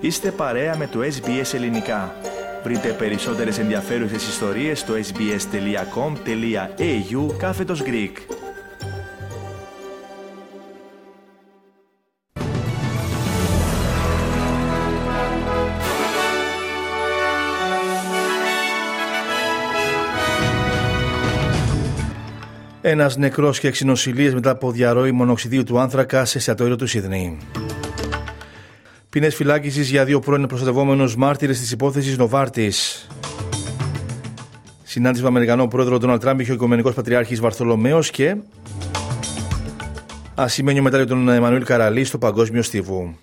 Είστε παρέα με το SBS Ελληνικά. Βρείτε περισσότερες ενδιαφέρουσες ιστορίες στο sbs.com.au/Greek. Ένας νεκρός και 6 νοσηλίες μετά από διαρροή μονοξιδίου του άνθρακα σε εστιατόριο του Σίδνεϊ. Ποινές φυλάκισης για 2 πρώην προστατευόμενους μάρτυρες της υπόθεσης Νοβάρτης. Συνάντηση με τον Αμερικανό πρόεδρο Ντόναλντ Τραμπ είχε ο Οικουμενικός Πατριάρχης Βαρθολομαίος και ασημένιο μετάλλιο τον Εμμανουήλ Καραλή στο Παγκόσμιο Στίβου.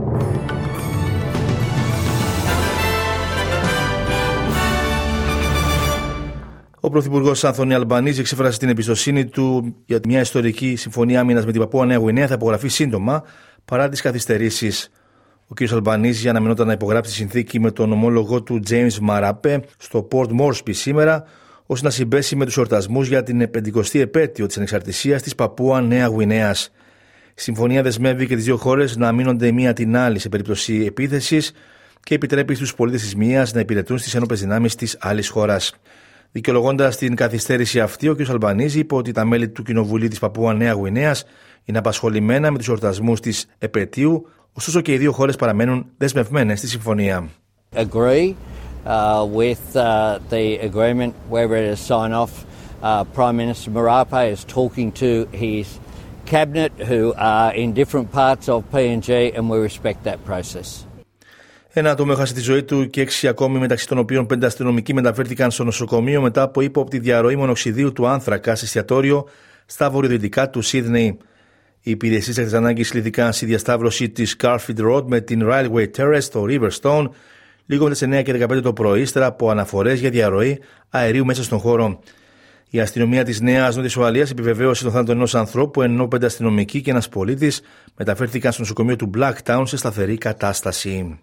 Ο Πρωθυπουργός Άνθονι Αλμπανίζη εξέφρασε την εμπιστοσύνη του για μια ιστορική συμφωνία άμυνας με την Παππούα Νέα Γουινέα θα υπογραφεί σύντομα παρά τις καθυστερήσεις. Ο κ. Αλμπανίζη αναμενόταν να υπογράψει τη συνθήκη με τον ομόλογό του James Marape στο Port Moresby σήμερα, ώστε να συμπέσει με τους εορτασμούς για την 50η επέτειο της ανεξαρτησίας της Παππούα Νέα Γουινέας. Η συμφωνία δεσμεύει και τις 2 χώρες να αμήνονται η μία την άλλη σε περίπτωση επίθεσης και επιτρέπει στους πολίτες της μίας να υπηρετούν στις ένοπλες δυνάμεις της άλλης χώρας. Δικαιολογώντας την καθυστέρηση αυτή, ο κ. Αλμπανίζη είπε ότι τα μέλη του Κοινοβουλίου της Παππούα Νέα Γουινέας είναι απασχολημένα με τους εορτασμούς της επετείου, ωστόσο και οι 2 χώρες παραμένουν δεσμευμένες στη συμφωνία. Agree with the agreement. We're ready to sign off. Prime Minister Marape is talking to his cabinet who are in different parts of PNG and we respect that process. Ένα άτομο έχασε τη ζωή του και 6 ακόμη, μεταξύ των οποίων 5 αστυνομικοί μεταφέρθηκαν στο νοσοκομείο μετά από ύποπτη διαρροή μονοξιδίου του άνθρακα σε εστιατόριο στα βορειοδυτικά του Σίδνεϊ. Οι υπηρεσίες έκτακτης ανάγκης κλήθηκαν στη διασταύρωση της Garfield Road με την Railway Terrace στο Riverstone λίγο μετά τις 9:15 το πρωί, ύστερα από αναφορές για διαρροή αερίου μέσα στον χώρο. Η αστυνομία της Νέας Νότιας Ουαλίας επιβεβαίωσε τον θάνατο ενός ανθρώπου, ενώ 5 αστυνομικοί και ένας πολίτης μεταφέρθηκαν στο νοσοκομείο του Blacktown σε σταθερή κατάσταση.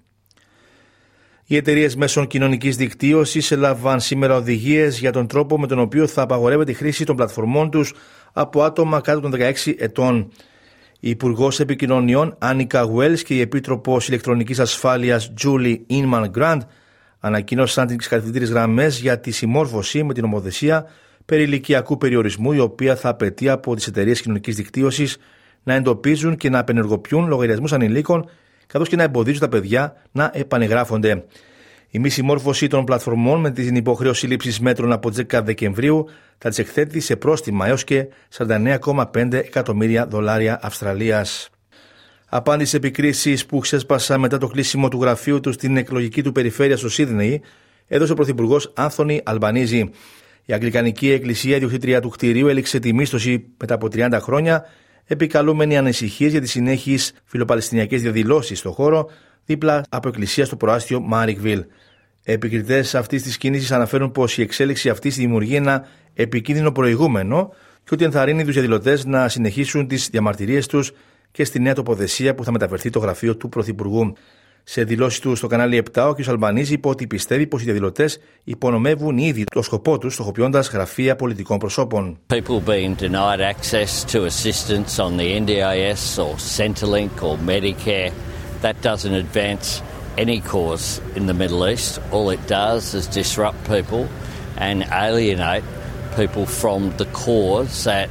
Οι εταιρείες μέσων κοινωνικής δικτύωσης έλαβαν σήμερα οδηγίες για τον τρόπο με τον οποίο θα απαγορεύεται η χρήση των πλατφορμών τους από άτομα κάτω των 16 ετών. Η Υπουργός Επικοινωνιών Άνικα Wells και η Επίτροπος Ηλεκτρονικής Ασφάλειας Julie Inman Grant ανακοίνωσαν τις κατευθυντήριες γραμμές για τη συμμόρφωση με την νομοθεσία περί ηλικιακού περιορισμού, η οποία θα απαιτεί από τις εταιρείες κοινωνικής δικτύωσης να εντοπίζουν και να απενεργοποιούν λογαριασμούς ανηλίκων, καθώς και να εμποδίζουν τα παιδιά να επανεγγράφονται. Η μη συμμόρφωση των πλατφορμών με την υποχρέωση λήψης μέτρων από τις 10 Δεκεμβρίου θα τις εκθέτει σε πρόστιμα έως και $49,5 εκατομμύρια Αυστραλίας. Απάντησε σε επικρίσεις που ξέσπασαν μετά το κλείσιμο του γραφείου του στην εκλογική του περιφέρεια στο Σίδνεϊ, έδωσε ο Πρωθυπουργός Άνθονι Αλμπανίζη. Η Αγγλικανική Εκκλησία, ιδιοκτήτρια του κτηρίου, έληξε τη μίσθωση μετά από 30 χρόνια, επικαλούμενοι ανησυχίες για τις συνέχειες φιλοπαλαιστινιακές διαδηλώσεις στον χώρο, δίπλα από εκκλησία στο προάστιο Μάρικβιλ. Επικριτές αυτής της κίνησης αναφέρουν πως η εξέλιξη αυτή δημιουργεί ένα επικίνδυνο προηγούμενο και ότι ενθαρρύνει τους διαδηλωτές να συνεχίσουν τις διαμαρτυρίες τους και στη νέα τοποθεσία που θα μεταφερθεί το γραφείο του Πρωθυπουργού. Σε δηλώσεις του στο κανάλι 7, ο κ. Αλμπανίζη είπε ότι πιστεύει πως οι διαδηλωτές υπονομεύουν ήδη το σκοπό τους, στοχοποιώντας γραφεία πολιτικών προσώπων. People being denied access to assistance on the NDIS or Centrelink or Medicare, that doesn't advance any cause in the Middle East. All it does is disrupt people and alienate people from the cause that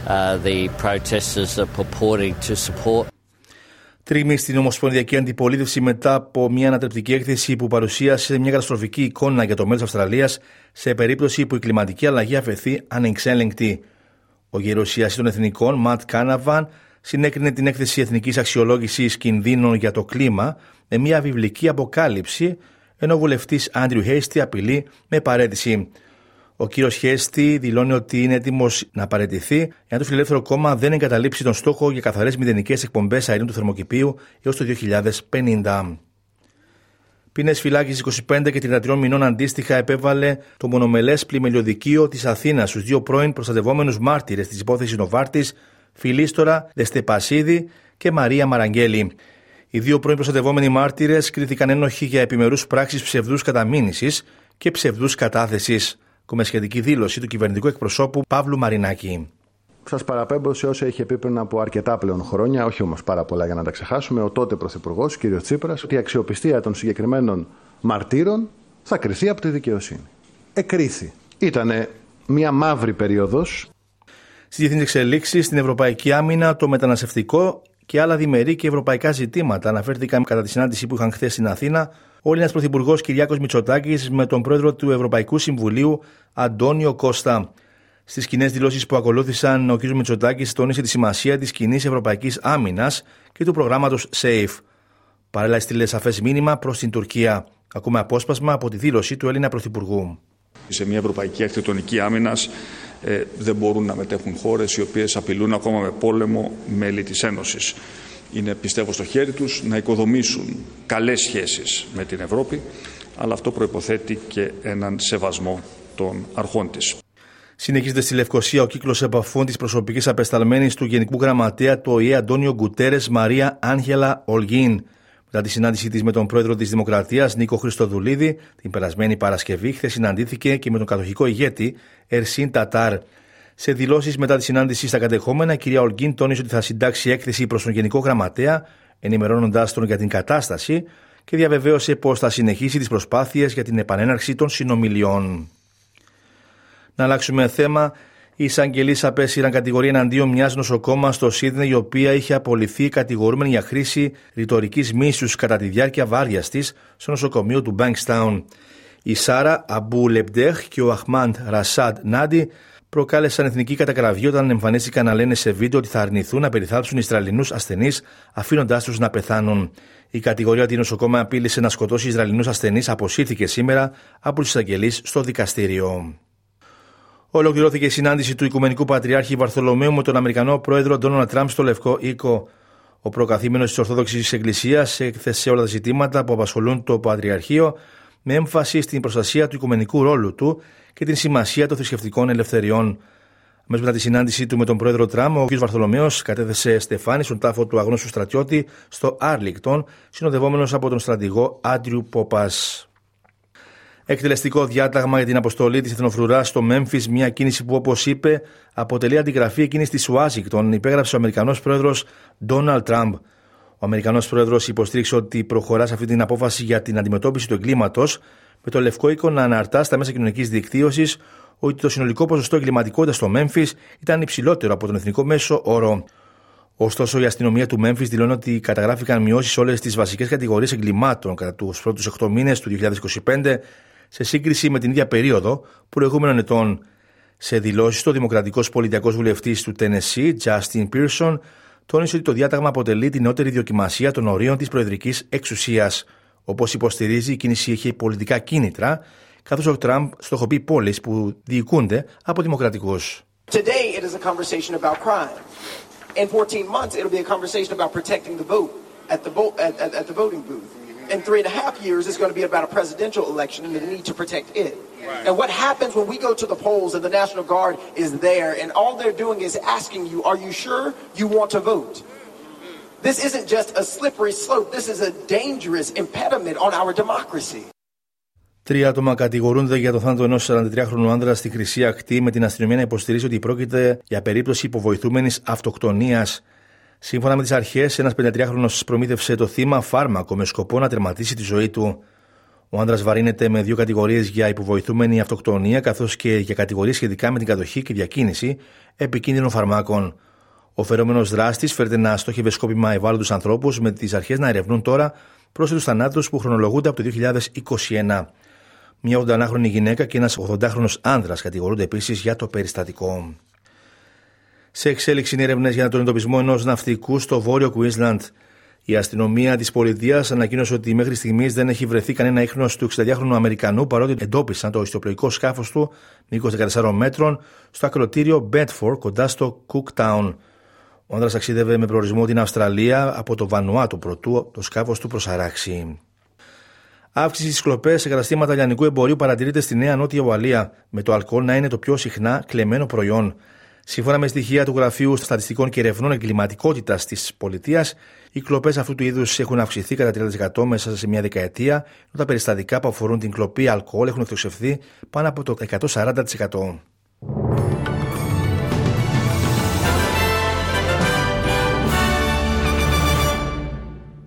the protesters are purporting to support. Τρίμη στην Ομοσπονδιακή Αντιπολίτευση μετά από μια ανατρεπτική έκθεση που παρουσίασε μια καταστροφική εικόνα για το μέλλον της Αυστραλίας σε περίπτωση που η κλιματική αλλαγή αφαιθεί ανεξέλεγκτη. Ο γερουσιαστής των Εθνικών, Ματ Κάναβαν, συνέκρινε την έκθεση Εθνικής Αξιολόγησης Κινδύνων για το Κλίμα με μια βιβλική αποκάλυψη, ενώ ο βουλευτής Άντριου Χέιστι απειλεί με παραίτηση. Ο κύριος Χέστη δηλώνει ότι είναι έτοιμος να παραιτηθεί εάν το Φιλελεύθερο Κόμμα δεν εγκαταλείψει τον στόχο για καθαρές μηδενικές εκπομπές αερίων του θερμοκηπίου έως το 2050. Ποινές φυλάκισης 25 και 33 μηνών αντίστοιχα επέβαλε το μονομελές πλημελιωδικείο της Αθήνας στους 2 πρώην προστατευόμενους μάρτυρες της υπόθεσης Νοβάρτης, Φιλίστορα Δεστεπασίδη και Μαρία Μαραγγέλη. Οι 2 πρώην προστατευόμενοι μάρτυρες κρίθηκαν ένοχοι για επιμερούς πράξεις ψευδούς καταμήνυσης και ψευδούς κατάθεσης, με σχετική δήλωση του κυβερνητικού εκπροσώπου Παύλου Μαρινάκη. Σας παραπέμπω σε όσα είχε πει πριν από αρκετά πλέον χρόνια, όχι όμως πάρα πολλά για να τα ξεχάσουμε, ο τότε Πρωθυπουργός, κ. Τσίπρας, ότι η αξιοπιστία των συγκεκριμένων μαρτύρων θα κριθεί από τη δικαιοσύνη. Εκρίθη. Ήτανε μια μαύρη περίοδος. Στις διεθνείς εξελίξεις, στην ευρωπαϊκή άμυνα, το μεταναστευτικό και άλλα διμερεί και ευρωπαϊκά ζητήματα αναφέρθηκαν κατά τη συνάντηση που είχαν χθες στην Αθήνα ο Έλληνας Πρωθυπουργός Κυριάκος Μητσοτάκης με τον πρόεδρο του Ευρωπαϊκού Συμβουλίου Αντώνιο Κώστα. Στις κοινές δηλώσεις που ακολούθησαν, ο κ. Μητσοτάκης τόνισε τη σημασία της κοινής ευρωπαϊκής άμυνας και του προγράμματος SAFE. Παράλληλα, έστειλε σαφές μήνυμα προς την Τουρκία. Ακούμε απόσπασμα από τη δήλωση του Έλληνα Πρωθυπουργού. Σε μια ευρωπαϊκή αρχιτεκτονική άμυνας δεν μπορούν να μετέχουν χώρες οι οποίες απειλούν ακόμα με πόλεμο μέλη της Ένωσης. Είναι, πιστεύω, στο χέρι τους να οικοδομήσουν καλές σχέσεις με την Ευρώπη, αλλά αυτό προϋποθέτει και έναν σεβασμό των αρχών της. Συνεχίζεται στη Λευκοσία ο κύκλος επαφών της προσωπικής απεσταλμένης του Γενικού Γραμματέα του ΟΗΕ Αντώνιο Γκουτέρες Μαρία Άγγελα Ολγίν. Μετά τη συνάντησή της με τον πρόεδρο της Δημοκρατίας Νίκο Χριστοδουλίδη την περασμένη Παρασκευή, χθες συναντήθηκε και με τον κατοχικό ηγέτη Ερσίν Τατάρ. Σε δηλώσεις μετά τη συνάντηση στα κατεχόμενα, η κυρία Ολγίν τόνισε ότι θα συντάξει έκθεση προς τον Γενικό Γραμματέα, ενημερώνοντας τον για την κατάσταση και διαβεβαίωσε πως θα συνεχίσει τις προσπάθειες για την επανέναρξη των συνομιλιών. Να αλλάξουμε θέμα. Οι εισαγγελείς απέσυραν κατηγορία εναντίον μιας νοσοκόμας στο Σίδνεϊ, η οποία είχε απολυθεί κατηγορούμενη για χρήση ρητορικής μίσους κατά τη διάρκεια βάρδιας της στο νοσοκομείο του Bankstown. Η Σάρα Αμπού Λεπντέχ και ο Αχμάντ Ρασάντ Νάντι προκάλεσαν εθνική κατακραυγή όταν εμφανίστηκαν να λένε σε βίντεο ότι θα αρνηθούν να περιθάλψουν Ισραηλινούς ασθενείς, αφήνοντάς τους να πεθάνουν. Η κατηγορία ότι η νοσοκόμα απείλησε να σκοτώσει Ισραηλινούς ασθενείς αποσύρθηκε σήμερα από τους εισαγγελείς στο δικαστήριο. Ολοκληρώθηκε η συνάντηση του Οικουμενικού Πατριάρχη Βαρθολομαίου με τον Αμερικανό πρόεδρο Ντόναλντ Τραμπ στο Λευκό Οίκο. Ο προκαθήμενος της Ορθόδοξης Εκκλησίας έθεσε όλα τα ζητήματα που απασχολούν το Πατριαρχείο, με έμφαση στην προστασία του οικουμενικού ρόλου του και την σημασία των θρησκευτικών ελευθεριών. Αμέσως μετά τη συνάντησή του με τον πρόεδρο Τραμπ, ο κ. Βαρθολομαίος κατέθεσε στεφάνι στον τάφο του αγνώστου στρατιώτη στο Άρλιγκτον, συνοδευόμενος από τον στρατηγό Άντριου Πόπας. Εκτελεστικό διάταγμα για την αποστολή της εθνοφρουράς στο Μέμφις, μια κίνηση που, όπως είπε, αποτελεί αντιγραφή εκείνης της Ουάσιγκτον, υπέγραψε ο Αμερικανός πρόεδρος Ντόναλντ Τραμπ. Ο Αμερικανός πρόεδρος υποστήριξε ότι προχωρά σε αυτή την απόφαση για την αντιμετώπιση του εγκλήματος, με το Λευκό Οίκο να αναρτά στα μέσα κοινωνικής δικτύωσης ότι το συνολικό ποσοστό εγκληματικότητας στο Μέμφις ήταν υψηλότερο από τον εθνικό μέσο όρο. Ωστόσο, η αστυνομία του Μέμφις δηλώνει ότι καταγράφηκαν μειώσεις σε όλες τις βασικές κατηγορίες εγκλημάτων κατά τους πρώτους 8 μήνες του 2025, σε σύγκριση με την ίδια περίοδο προηγούμενων ετών. Σε δηλώσεις, ο Δημοκρατικός Πολιτιακός Βουλευτής του Τένεσσι, Justin Pearson, τόνισε ότι το διάταγμα αποτελεί την νεότερη δοκιμασία των ορίων της προεδρικής εξουσίας. Όπως υποστηρίζει, η κίνηση έχει πολιτικά κίνητρα, καθώς ο Τραμπ στοχοποιεί πόλεις που διοικούνται από δημοκρατικούς. Today it is a conversation about crime. In 14 months it'll be a conversation about protecting the vote at the voting booth. In 3.5 years, it's going to be about a presidential election and the need to protect it. Right. And what happens when we go to the polls and the National Guard is there and all they're doing is asking you, are you sure you want to vote? This isn't just a slippery slope. This is a dangerous impediment on our democracy. 3 άτομα κατηγορούνται για το θάνατο ενός 43χρονου άνδρα στη Χρυσή Ακτή, με την αστυνομία να υποστηρίζει ότι πρόκειται για περίπτωση υποβοηθούμενης αυτοκτονίας. Σύμφωνα με τις αρχές, ένας 53χρονος προμήθευσε το θύμα φάρμακο με σκοπό να τερματίσει τη ζωή του. Ο άνδρας βαρύνεται με 2 κατηγορίες για υποβοηθούμενη αυτοκτονία, καθώς και για κατηγορίες σχετικά με την κατοχή και διακίνηση επικίνδυνων φαρμάκων. Ο φερόμενος δράστης φέρεται να στόχευε σκόπιμα ευάλωτους ανθρώπους, με τις αρχές να ερευνούν τώρα πρόσθετους θανάτους που χρονολογούνται από το 2021. Μια 81χρονη γυναίκα και ένας 80χρονος άνδρας κατηγορούνται επίσης για το περιστατικό. Σε εξέλιξη είναι έρευνες για τον εντοπισμό ενός ναυτικού στο βόρειο Κουίνσλαντ. Η αστυνομία της πολιτείας ανακοίνωσε ότι μέχρι στιγμής δεν έχει βρεθεί κανένα ίχνος του 62χρονου Αμερικανού, παρότι εντόπισαν το ιστιοπλοϊκό σκάφος του μήκος 14 μέτρων στο ακροτήριο Bedford κοντά στο Cooktown. Ο άνδρας ταξίδευε με προορισμό την Αυστραλία από το Βανουάτου προτού το σκάφος του προσαράξει. Αύξηση στις κλοπές σε καταστήματα λιανικού εμπορίου παρατηρείται στη Νέα Νότια Ουαλία, με το αλκοόλ να είναι το πιο συχνά κλεμμένο προϊόν. Σύμφωνα με στοιχεία του Γραφείου Στατιστικών και Ερευνών Εγκληματικότητας της πολιτείας, οι κλοπές αυτού του είδους έχουν αυξηθεί κατά 30% μέσα σε μια δεκαετία, ενώ τα περιστατικά που αφορούν την κλοπή αλκοόλ έχουν εκτοξευθεί πάνω από το 140%.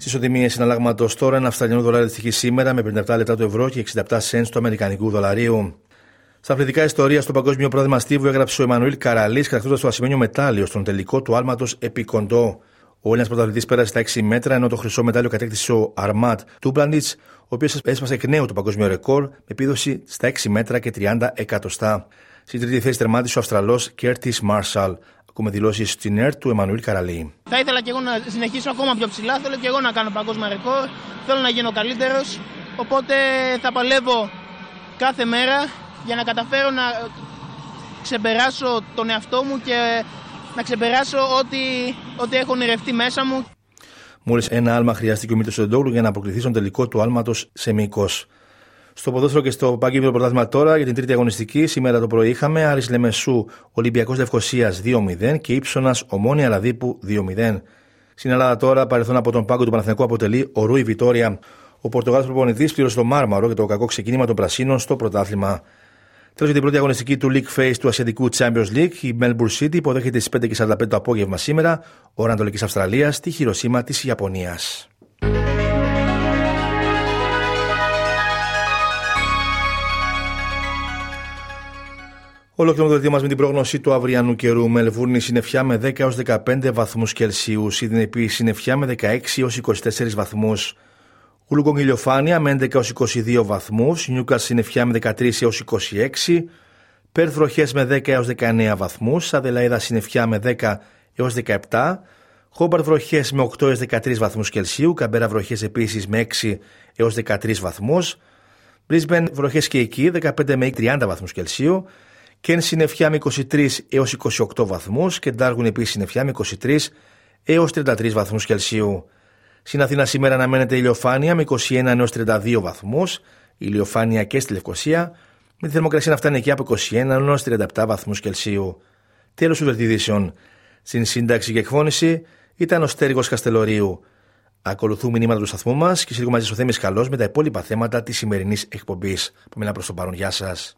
Στις οτιμίες συναλλάγματος τώρα, ένα Αυστραλιανό δολάριο αντιστοιχεί σήμερα με 57 λεπτά του ευρώ και 67 σεντ του αμερικανικού δολαρίου. Στα αθλητικά ιστορία, στο Παγκόσμιο Πρωτάθλημα Στίβου έγραψε ο Εμμανουήλ Καραλής, κατακτώντας το ασημένιο μετάλλιο στον τελικό του άλματος επί κοντό. Ο Έλληνας πρωταθλητής πέρασε στα 6 μέτρα, ενώ το χρυσό μετάλλιο κατέκτησε ο Αρμάτ Τούμπλανιτς, ο οποίος έσπασε εκ νέου το παγκόσμιο ρεκόρ με επίδοση στα 6 μέτρα και 30 εκατοστά. Στην τρίτη θέση τερμάτισε ο Αυστραλός Κέρτις Μάρσαλ. Ακούμε δηλώσεις στην ΕΡΤ του Εμμανουήλ Καραλή. Θα ήθελα και εγώ να συνεχίσω ακόμα πιο ψηλά. Θέλω και εγώ να κάνω παγκόσμιο ρεκόρ. Θέλω να γίνω καλύτερος. Οπότε θα παλεύω κάθε μέρα για να καταφέρω να ξεπεράσω τον εαυτό μου και να ξεπεράσω ό,τι έχω ονειρευτεί μέσα μου. Μόλις ένα άλμα χρειάστηκε ο Μήτρος Σοντόγλου για να προκληθεί στον τελικό του άλματος σε μήκος. Στο ποδόσφαιρο και στο Παγκόσμιο Πρωτάθλημα τώρα για την τρίτη αγωνιστική, σήμερα το πρωί είχαμε Άρης Λεμεσού Ολυμπιακός Λευκωσίας 2-0 και Ύψωνας Ομόνια Λαδίπου 2-0. Στην Ελλάδα τώρα, παρελθόν από τον πάγκο του Παναθηναϊκού αποτελεί ο Ρούι Βιτόρια. Ο Πορτογάλος προπονητής πλήρωσε το μάρμαρο για το κακό ξεκίνημα των Πρασίνων στο πρωτάθλημα. Τέλος, για την πρώτη αγωνιστική του League Phase του Ασιατικού Champions League, η Melbourne City υποδέχεται στις 5:45 το απόγευμα σήμερα, ώρα Ανατολικής Αυστραλίας, τη Χιροσίμα της Ιαπωνίας. Ολοκληρώνουμε το δελτίο μας με την πρόγνωση του αυριανού καιρού. Μελβούρνη συννεφιά με 10 έως 15 βαθμούς Κελσίου. Σίδνεϊ επίσης συννεφιά με 16 έως 24 βαθμούς. Ουλουγκόγκ ηλιοφάνεια με 11 έως 22 βαθμούς. Νιούκας συννεφιά με 13 έως 26. Πέρθ βροχές με 10 έως 19 βαθμούς. Αδελαίδα συννεφιά με 10 έως 17. Χόμπαρτ βροχές με 8 έως 13 βαθμούς Κελσίου. Καμπέρα βροχές επίσης με 6 έως 13 βαθμούς. Μπρίσμπεν βροχές και εκεί 15 με 30 βαθμούς Κελσίου. Κέν συννεφιά με 23 έως 28 βαθμούς και Ντάργουν επίσης συννεφιά με 23 έως 33 βαθμούς Κελσίου. Στην Αθήνα σήμερα αναμένεται ηλιοφάνεια με 21 έως 32 βαθμούς, ηλιοφάνεια και στη Λευκωσία, με τη θερμοκρασία να φτάνει εκεί από 21 έως 37 βαθμούς Κελσίου. Τέλος του δελτιδήσεων. Στην σύνταξη και εκφώνηση ήταν ο Στέριγος Καστελορίου. Ακολουθούν μηνύματα του σταθμού μας και σύντομα μαζί ο Θέμης Καλός με τα υπόλοιπα θέματα της σημερινής εκπομπής. Πάμε προς το παρόν. Γεια σας.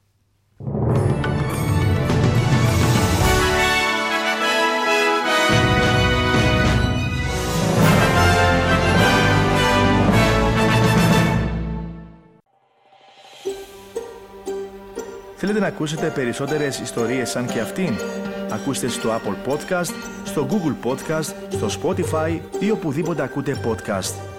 Θέλετε να ακούσετε περισσότερες ιστορίες σαν και αυτήν? Ακούστε στο Apple Podcast, στο Google Podcast, στο Spotify ή οπουδήποτε ακούτε podcast.